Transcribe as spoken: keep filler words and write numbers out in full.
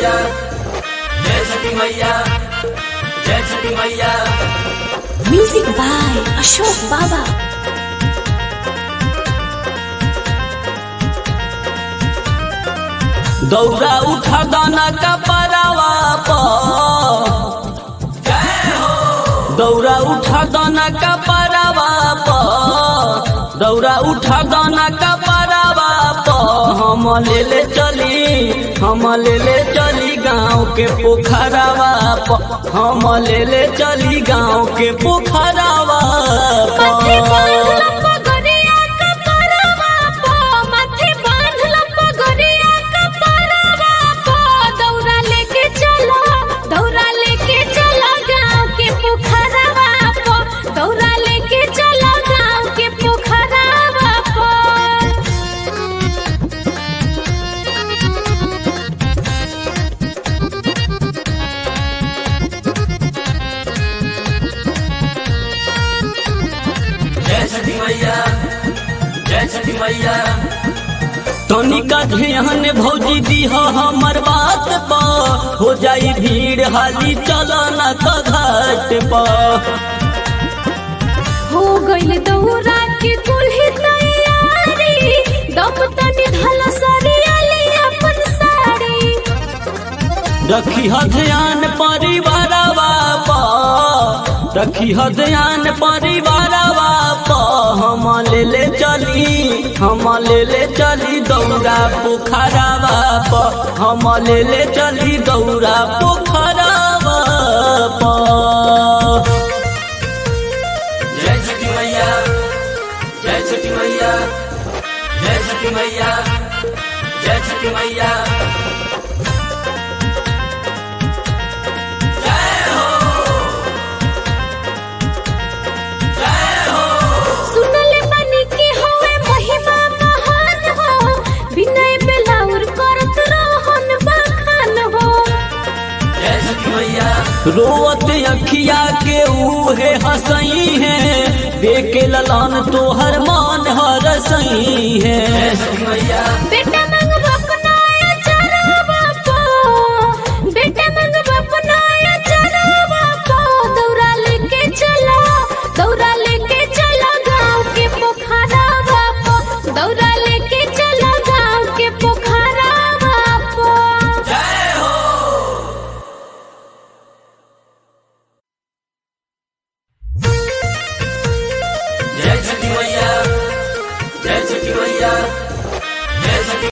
मैया जय छठी मैया जय छठी मैया। म्यूजिक बाय अशोक बाबा। दौरा उठा दाना का परावा पर, दौरा उठा दाना का परावा पर, दौरा उठा दाना का परावा पर, हम ले ले चली हम ले ले चली गाँव के पोखरावा पर, हम ले ले चली गाँव के पोखरावा पर। जय छठी मैया जय छठी मैया। तनिका ध्यान भौजी दीह हमर बात पर, हो जाई भीड़ हाली चलना का घाट पर। हो गइल दौरा के कुल्ही तैयारी, दम तनी ढल सरियाली अपन साड़ी। रखी ह ध्यान परिवारवा पर, रखी ह ध्यान परिवारवा पर, हम ले ले चली हम ले ले चली दौरा पोखरावा पर, हम ले ले चली दौरा पोखरावा पर। जय छठी मैया जय छठी मैया जय छठी मैया जय छठी मैया। सुनले बनी की होवे महिमा महान हो, विनय बेलाउर करत रहन बखान हो। जय छठी मैया। रोवत अखिया के उहे हसई है, देखे ललन तोहर मान हरसई है। जय छठी मैया। बेटा मंगवा अपनाया चरावा पो, बेटा मंगवा अपनाया चरावा पो, दौरा लेके चला दौरा लेके चला गाँव के पोखरावा पो, दौरा लेके चला गाँव के पोखरावा पो। जय हो। जय छठी मैया जय छठी मैया।